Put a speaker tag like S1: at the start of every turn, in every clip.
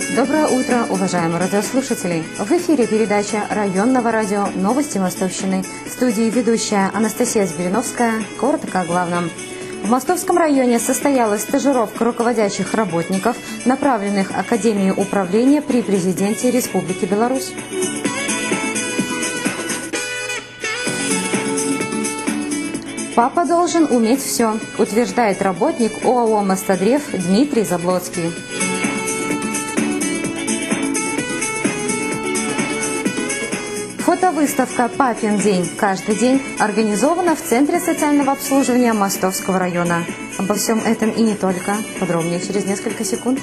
S1: Доброе утро, уважаемые радиослушатели! В эфире передача районного радио «Новости Мостовщины». В студии ведущая Анастасия Збириновская. Коротко о главном. В Мостовском районе состоялась стажировка руководящих работников, направленных Академией управления при президенте Республики Беларусь. Папа должен уметь все, утверждает работник ОАО «Мостодрев» Дмитрий Заблоцкий. Фотовыставка «Папин день. Каждый день» организована в Центре социального обслуживания Мостовского района. Обо всем этом и не только. Подробнее через несколько секунд.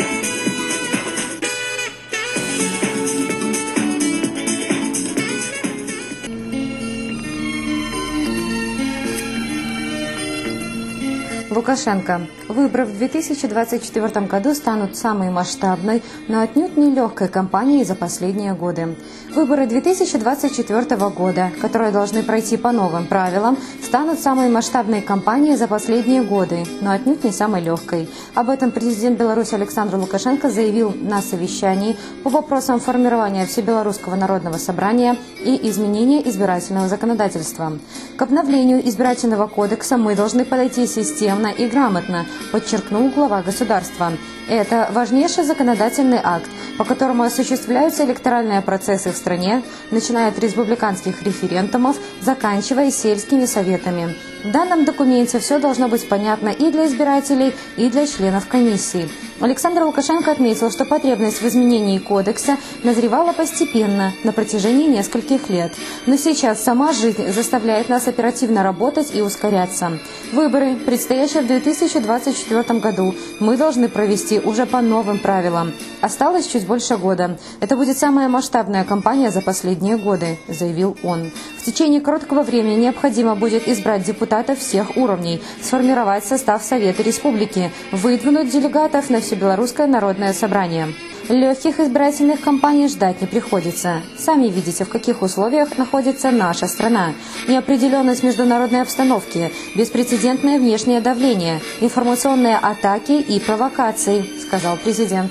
S1: Лукашенко. Выборы в 2024 году станут самой масштабной, но отнюдь не легкой кампанией за последние годы. Выборы 2024 года, которые должны пройти по новым правилам, станут самой масштабной кампанией за последние годы, но отнюдь не самой легкой. Об этом президент Беларуси Александр Лукашенко заявил на совещании по вопросам формирования Всебелорусского народного собрания и изменения избирательного законодательства. К обновлению избирательного кодекса мы должны подойти системно и грамотно, подчеркнул глава государства. Это важнейший законодательный акт, по которому осуществляются электоральные процессы в стране, начиная от республиканских референдумов, заканчивая сельскими советами. В данном документе все должно быть понятно и для избирателей, и для членов комиссии. Александр Лукашенко отметил, что потребность в изменении кодекса назревала постепенно, на протяжении нескольких лет. Но сейчас сама жизнь заставляет нас оперативно работать и ускоряться. Выборы, предстоящие в 2024 году, мы должны провести уже по новым правилам. Осталось чуть больше года. Это будет самая масштабная кампания за последние годы, заявил он. В течение короткого времени необходимо будет избрать депутатов всех уровней, сформировать состав Совета Республики, выдвинуть делегатов на Всебелорусское народное собрание. Легких избирательных кампаний ждать не приходится. Сами видите, в каких условиях находится наша страна. Неопределенность международной обстановки, беспрецедентное внешнее давление, информационные атаки и провокации, сказал президент.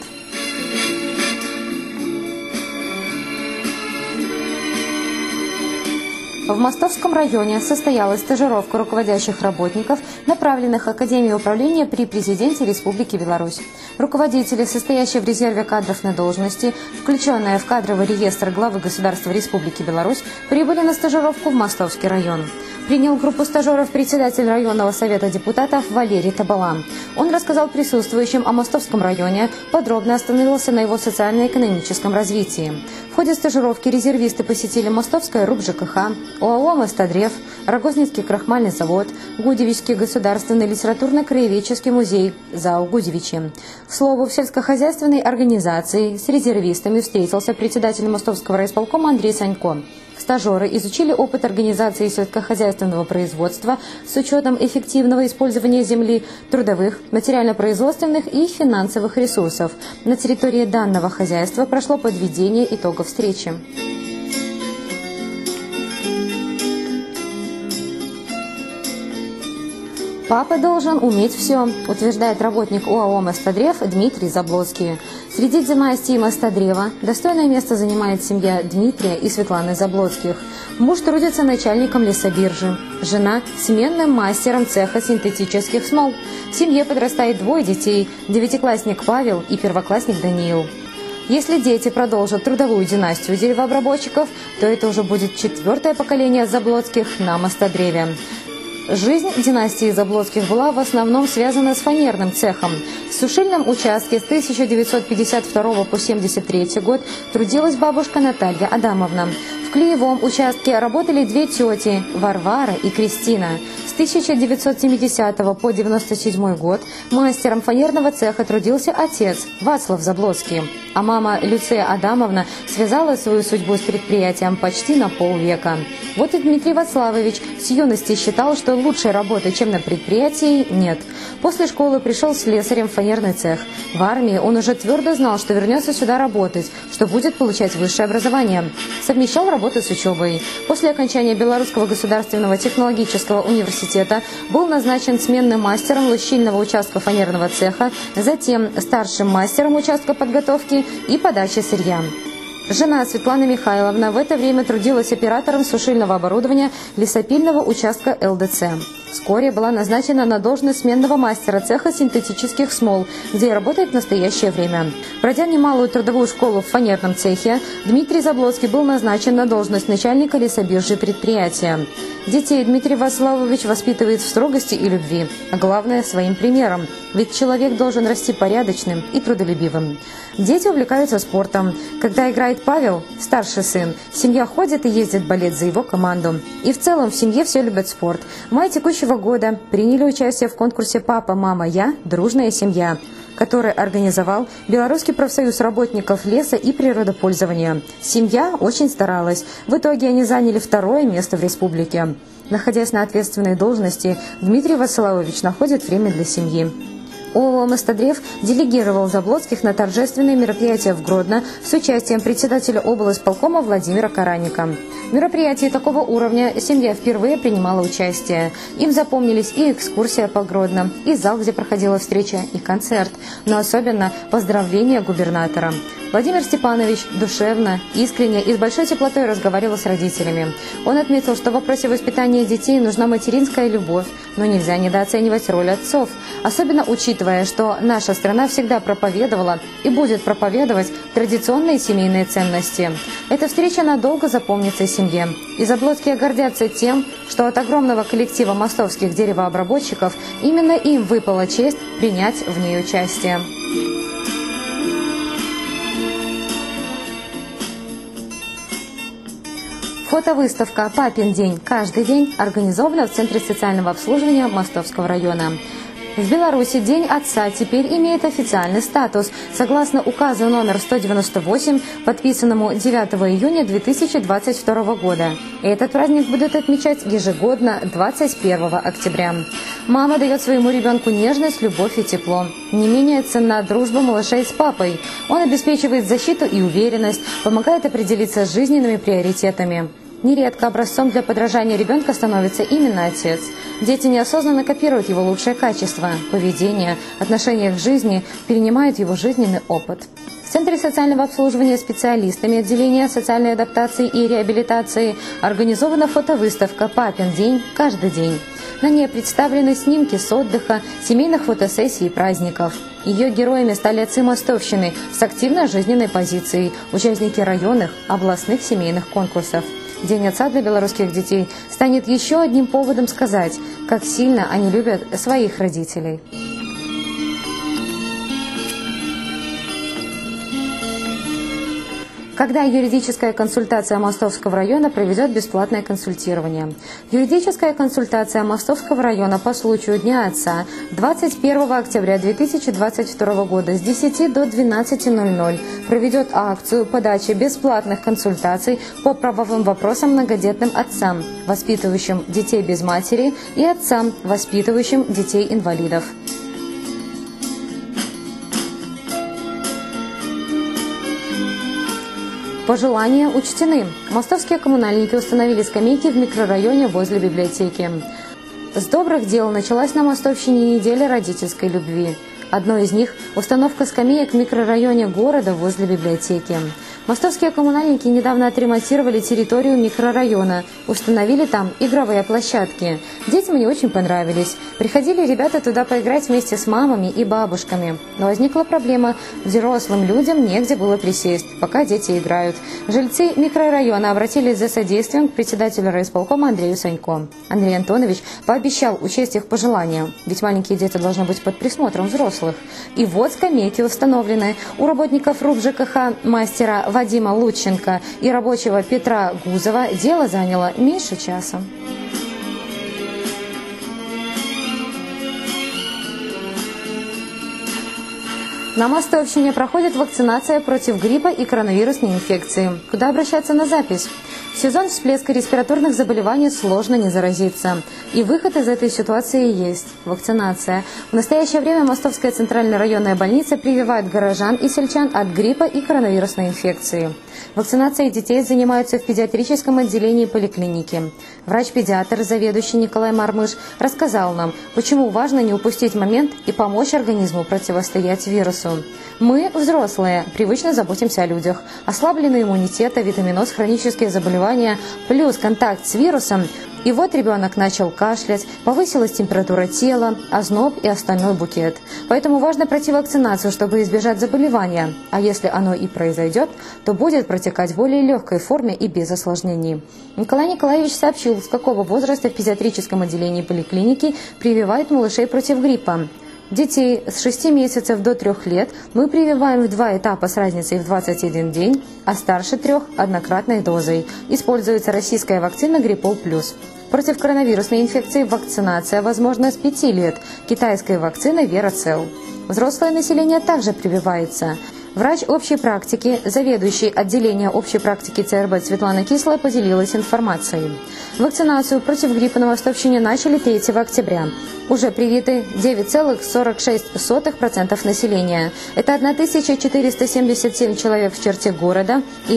S1: В Мостовском районе состоялась стажировка руководящих работников, направленных Академией управления при президенте Республики Беларусь. Руководители, состоящие в резерве кадровной должности, включенные в кадровый реестр главы государства Республики Беларусь, прибыли на стажировку в Мостовский район. Принял группу стажеров председатель районного совета депутатов Валерий Табалан. Он рассказал присутствующим о Мостовском районе, подробно остановился на его социально-экономическом развитии. В ходе стажировки резервисты посетили Мостовское РУП ЖКХ, ОАО «Мостодрев», Рогозницкий крахмальный завод, Гудевичский государственный литературно-краеведческий музей, ЗАО «Гудевичи». К слову, в сельскохозяйственной организации с резервистами встретился председатель Мостовского райисполкома Андрей Санько. Стажеры изучили опыт организации сельскохозяйственного производства с учетом эффективного использования земли, трудовых, материально-производственных и финансовых ресурсов. На территории данного хозяйства прошло подведение итогов встречи. Папа должен уметь все, утверждает работник ОАО «Мостодрев» Дмитрий Заблоцкий. Среди династии Мостодрева достойное место занимает семья Дмитрия и Светланы Заблоцких. Муж трудится начальником лесобиржи, жена – сменным мастером цеха синтетических смол. В семье подрастает двое детей – девятиклассник Павел и первоклассник Даниил. Если дети продолжат трудовую династию деревообработчиков, то это уже будет четвертое поколение Заблоцких на Мостодреве. Жизнь династии Заблоцких была в основном связана с фанерным цехом. В сушильном участке с 1952 по 1973 год трудилась бабушка Наталья Адамовна. В клеевом участке работали две тети – Варвара и Кристина. С 1970 по 1997 год мастером фанерного цеха трудился отец Вацлав Заблоцкий, а мама Люция Адамовна связала свою судьбу с предприятием почти на полвека. Вот и Дмитрий Вацлавович с юности считал, что лучшей работы, чем на предприятии, нет. После школы пришел слесарем в фанерный цех. В армии он уже твердо знал, что вернется сюда работать, что будет получать высшее образование. Совмещал работу работы с учебой. После окончания Белорусского государственного технологического университета был назначен сменным мастером лущильного участка фанерного цеха, затем старшим мастером участка подготовки и подачи сырья. Жена Светлана Михайловна в это время трудилась оператором сушильного оборудования лесопильного участка ЛДЦ. Вскоре была назначена на должность сменного мастера цеха синтетических смол, где и работает в настоящее время. Пройдя немалую трудовую школу в фанерном цехе, Дмитрий Заблоцкий был назначен на должность начальника лесобиржи предприятия. Детей Дмитрий Вацлавович воспитывает в строгости и любви, а главное – своим примером. Ведь человек должен расти порядочным и трудолюбивым. Дети увлекаются спортом. Когда играет Павел, старший сын, семья ходит и ездит болеть за его команду. И в целом в семье все любят спорт. В мае текущего года приняли участие в конкурсе «Папа, мама, я. Дружная семья», который организовал Белорусский профсоюз работников леса и природопользования. Семья очень старалась. В итоге они заняли 2-е место в республике. Находясь на ответственной должности, Дмитрий Вацлавович находит время для семьи. ООО «Мостодрев» делегировал Заблоцких на торжественное мероприятие в Гродно с участием председателя облисполкома Владимира Караника. В мероприятии такого уровня семья впервые принимала участие. Им запомнились и экскурсия по Гродно, и зал, где проходила встреча, и концерт, но особенно поздравления губернатора. Владимир Степанович душевно, искренне и с большой теплотой разговаривал с родителями. Он отметил, что в вопросе воспитания детей нужна материнская любовь, но нельзя недооценивать роль отцов, особенно учитывая, что наша страна всегда проповедовала и будет проповедовать традиционные семейные ценности. Эта встреча надолго запомнится семье. И Заблоцкие гордятся тем, что от огромного коллектива мостовских деревообработчиков именно им выпала честь принять в ней участие. Фотовыставка «Папин день. Каждый день» организована в Центре социального обслуживания Мостовского района. В Беларуси День отца теперь имеет официальный статус, согласно указу номер 198, подписанному 9 июня 2022 года. И этот праздник будут отмечать ежегодно 21 октября. Мама дает своему ребенку нежность, любовь и тепло. Не менее ценна дружба малышей с папой. Он обеспечивает защиту и уверенность, помогает определиться с жизненными приоритетами. Нередко образцом для подражания ребенка становится именно отец. Дети неосознанно копируют его лучшие качества, поведение, отношение к жизни, перенимают его жизненный опыт. В Центре социального обслуживания специалистами отделения социальной адаптации и реабилитации организована фотовыставка «Папин день. Каждый день». На ней представлены снимки с отдыха, семейных фотосессий и праздников. Ее героями стали отцы Мостовщины с активной жизненной позицией, участники районных, областных семейных конкурсов. День отца для белорусских детей станет еще одним поводом сказать, как сильно они любят своих родителей. Когда юридическая консультация Мостовского района проведет бесплатное консультирование. Юридическая консультация Мостовского района по случаю Дня отца 21 октября 2022 года с 10 до 12:00 проведет акцию подачи бесплатных консультаций по правовым вопросам многодетным отцам, воспитывающим детей без матери, и отцам, воспитывающим детей-инвалидов. Пожелания учтены. Мостовские коммунальники установили скамейки в микрорайоне возле библиотеки. С добрых дел началась на Мостовщине неделя родительской любви. Одно из них – установка скамеек в микрорайоне города возле библиотеки. Мостовские коммунальники недавно отремонтировали территорию микрорайона, установили там игровые площадки. Детям они очень понравились. Приходили ребята туда поиграть вместе с мамами и бабушками. Но возникла проблема – взрослым людям негде было присесть, пока дети играют. Жильцы микрорайона обратились за содействием к председателю райисполкома Андрею Санько. Андрей Антонович пообещал учесть их пожелания, ведь маленькие дети должны быть под присмотром взрослых. И вот скамейки установлены. У работников РУП ЖКХ мастера Вадима Лученко и рабочего Петра Гузова дело заняло меньше часа. На Мостовщине проходит вакцинация против гриппа и коронавирусной инфекции. Куда обращаться на запись? В сезон всплеска респираторных заболеваний сложно не заразиться. И выход из этой ситуации есть – вакцинация. В настоящее время Мостовская центральная районная больница прививает горожан и сельчан от гриппа и коронавирусной инфекции. Вакцинацией детей занимаются в педиатрическом отделении поликлиники. Врач-педиатр, заведующий Николай Мармыш, рассказал нам, почему важно не упустить момент и помочь организму противостоять вирусу. Мы, взрослые, привычно заботимся о людях. Ослабленный иммунитет, витаминоз, хронические заболевания, плюс контакт с вирусом. И вот ребенок начал кашлять, повысилась температура тела, озноб и остальной букет. Поэтому важно пройти вакцинацию, чтобы избежать заболевания. А если оно и произойдет, то будет протекать в более легкой форме и без осложнений. Николай Николаевич сообщил, с какого возраста в педиатрическом отделении поликлиники прививают малышей против гриппа. Детей с 6 месяцев до 3 лет мы прививаем в 2 этапа с разницей в 21 день, а старше 3 – однократной дозой. Используется российская вакцина «Гриппол Плюс». Против коронавирусной инфекции вакцинация возможна с 5 лет, китайская вакцина «Верацел». Взрослое население также прививается. Врач общей практики, заведующий отделением общей практики ЦРБ Светлана Кислая поделилась информацией. Вакцинацию против гриппа на Востовщине начали 3 октября. Уже привиты 9,46% населения. Это 1477 человек в черте города и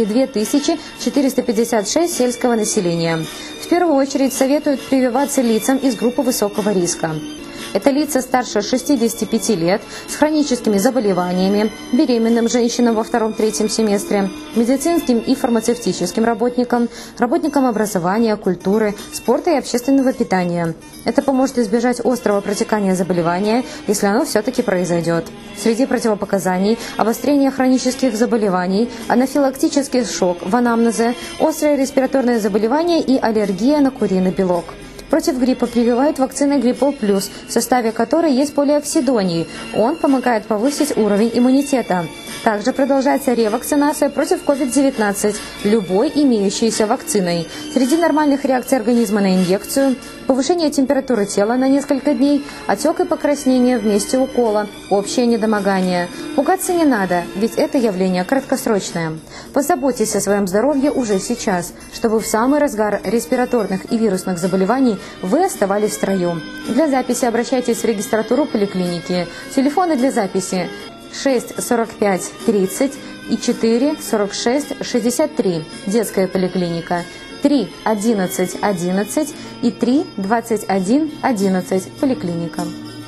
S1: 2456 сельского населения. В первую очередь советуют прививаться лицам из группы высокого риска. Это лица старше 65 лет, с хроническими заболеваниями, беременным женщинам во 2-3 семестре, медицинским и фармацевтическим работникам, работникам образования, культуры, спорта и общественного питания. Это поможет избежать острого протекания заболевания, если оно все-таки произойдет. Среди противопоказаний – обострение хронических заболеваний, анафилактический шок в анамнезе, острое респираторное заболевание и аллергия на куриный белок. Против гриппа прививают вакциной «Гриппол Плюс», в составе которой есть полиоксидоний. Он помогает повысить уровень иммунитета. Также продолжается ревакцинация против COVID-19 любой имеющейся вакциной. Среди нормальных реакций организма на инъекцию – повышение температуры тела на несколько дней, отек и покраснение в месте укола, общее недомогание. Пугаться не надо, ведь это явление краткосрочное. Позаботьтесь о своем здоровье уже сейчас, чтобы в самый разгар респираторных и вирусных заболеваний вы оставались в строю. Для записи обращайтесь в регистратуру поликлиники. Телефоны для записи 6 45 30 и 4 46 63. Детская поликлиника. 3 11 11 и 3 21 11. Поликлиника.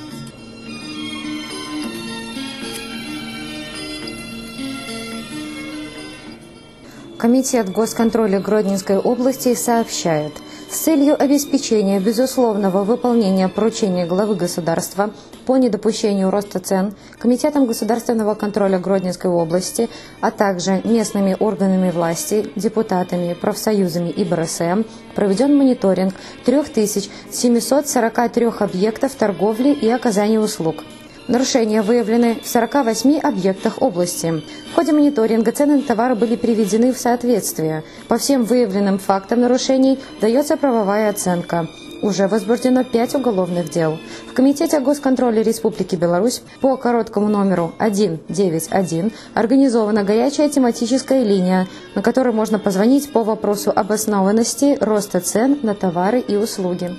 S1: Комитет госконтроля Гродненской области сообщает, с целью обеспечения безусловного выполнения поручения главы государства по недопущению роста цен Комитетом государственного контроля Гродненской области, а также местными органами власти, депутатами, профсоюзами и БРСМ проведен мониторинг 3743 объектов торговли и оказания услуг. Нарушения выявлены в 48 объектах области. В ходе мониторинга цены на товары были приведены в соответствие. По всем выявленным фактам нарушений дается правовая оценка. Уже возбуждено 5 уголовных дел. В Комитете госконтроля Республики Беларусь по короткому номеру 191 организована горячая тематическая линия, на которой можно позвонить по вопросу обоснованности роста цен на товары и услуги.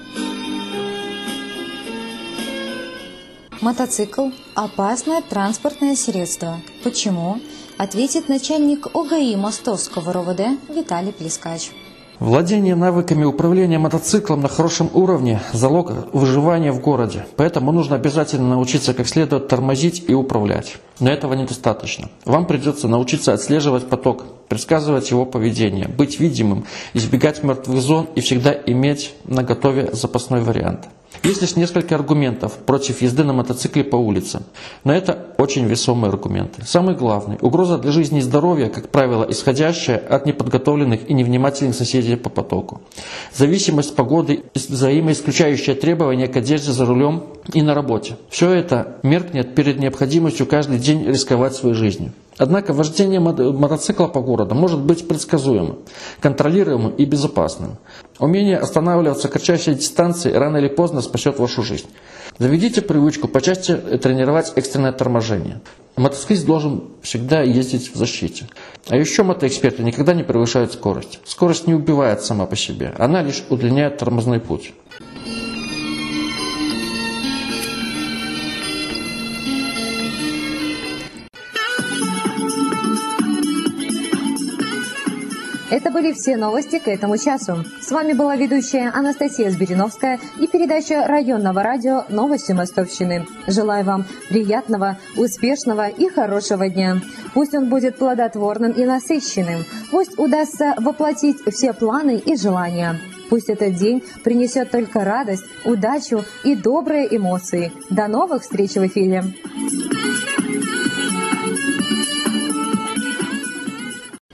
S1: Мотоцикл – опасное транспортное средство. Почему? Ответит начальник ОГАИ Мостовского РОВД Виталий Плескач.
S2: Владение навыками управления мотоциклом на хорошем уровне – залог выживания в городе. Поэтому нужно обязательно научиться как следует тормозить и управлять. Но этого недостаточно. Вам придется научиться отслеживать поток, предсказывать его поведение, быть видимым, избегать мертвых зон и всегда иметь наготове запасной вариант. Есть лишь несколько аргументов против езды на мотоцикле по улице, но это очень весомые аргументы. Самый главный – угроза для жизни и здоровья, как правило, исходящая от неподготовленных и невнимательных соседей по потоку. Зависимость погоды, взаимоисключающие требования к одежде за рулем и на работе. Все это меркнет перед необходимостью каждый день рисковать своей жизнью. Однако вождение мотоцикла по городу может быть предсказуемым, контролируемым и безопасным. Умение останавливаться к кратчайшей дистанции рано или поздно спасет вашу жизнь. Заведите привычку почаще тренировать экстренное торможение. Мотоциклист должен всегда ездить в защите. А еще мотоэксперты никогда не превышают скорость. Скорость не убивает сама по себе, она лишь удлиняет тормозной путь.
S1: Это были все новости к этому часу. С вами была ведущая Анастасия Збириновская и передача районного радио «Новости Мостовщины». Желаю вам приятного, успешного и хорошего дня. Пусть он будет плодотворным и насыщенным. Пусть удастся воплотить все планы и желания. Пусть этот день принесет только радость, удачу и добрые эмоции. До новых встреч в эфире!